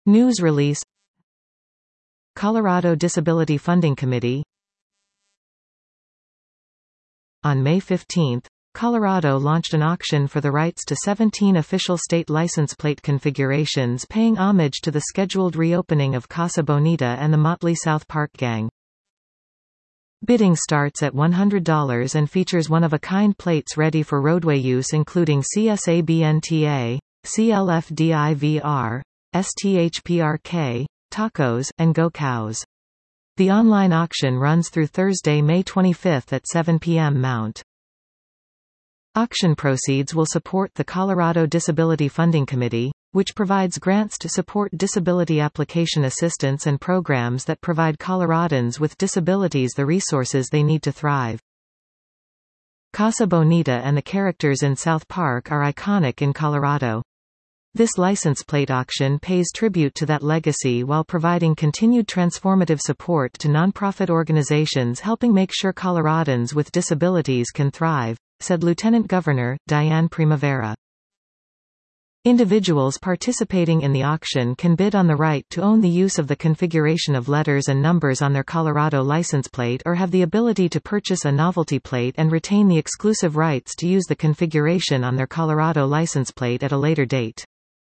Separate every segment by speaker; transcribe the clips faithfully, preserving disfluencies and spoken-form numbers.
Speaker 1: News release. Colorado Disability Funding Committee. On May fifteenth, Colorado launched an auction for the rights to seventeen official state license plate configurations, paying homage to the scheduled reopening of Casa Bonita and the Motley South Park Gang. Bidding starts at one hundred dollars and features one-of-a-kind plates ready for roadway use including C S A B N T A, C L F D I V R, S T H P R K, Tacos, and Go Cows. The online auction runs through Thursday, May twenty-fifth at seven p m Mount. Auction proceeds will support the Colorado Disability Funding Committee, which provides grants to support disability application assistance and programs that provide Coloradans with disabilities the resources they need to thrive. Casa Bonita and the characters in South Park are iconic in Colorado. This license plate auction pays tribute to that legacy while providing continued transformative support to nonprofit organizations helping make sure Coloradans with disabilities can thrive, said Lieutenant Governor Diane Primavera. Individuals participating in the auction can bid on the right to own the use of the configuration of letters and numbers on their Colorado license plate or have the ability to purchase a novelty plate and retain the exclusive rights to use the configuration on their Colorado license plate at a later date.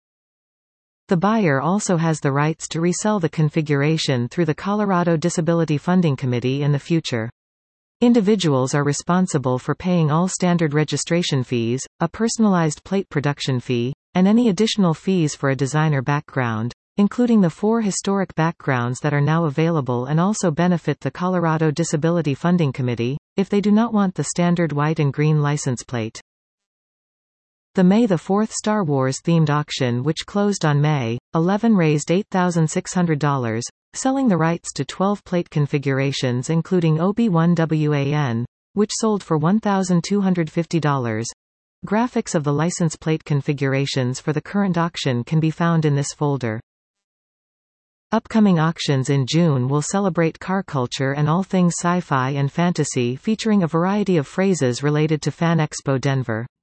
Speaker 1: The buyer also has the rights to resell the configuration through the Colorado Disability Funding Committee in the future. Individuals are responsible for paying all standard registration fees, a personalized plate production fee, and any additional fees for a designer background, including the four historic backgrounds that are now available and also benefit the Colorado Disability Funding Committee, if they do not want the standard white and green license plate. The May the fourth Star Wars-themed auction, which closed on May eleventh, raised eight thousand six hundred dollars, selling the rights to twelve plate configurations including Obi-Wan W A N, which sold for one thousand two hundred fifty dollars. Graphics of the license plate configurations for the current auction can be found in this folder. Upcoming auctions in June will celebrate car culture and all things sci-fi and fantasy, featuring a variety of phrases related to Fan Expo Denver.